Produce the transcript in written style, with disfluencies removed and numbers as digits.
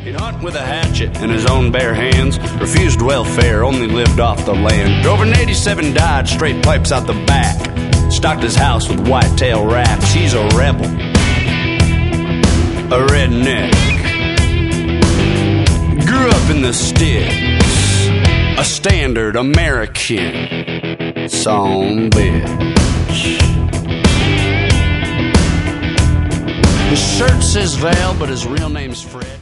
He'd hunt with a hatchet in his own bare hands, refused welfare, only lived off the land. Drove an 87 Dodge, straight pipes out the back, stocked his house with whitetail racks. He's a rebel, a redneck, grew up in the sticks, a standard American son bitch. His shirt says Val, but his real name's Fred.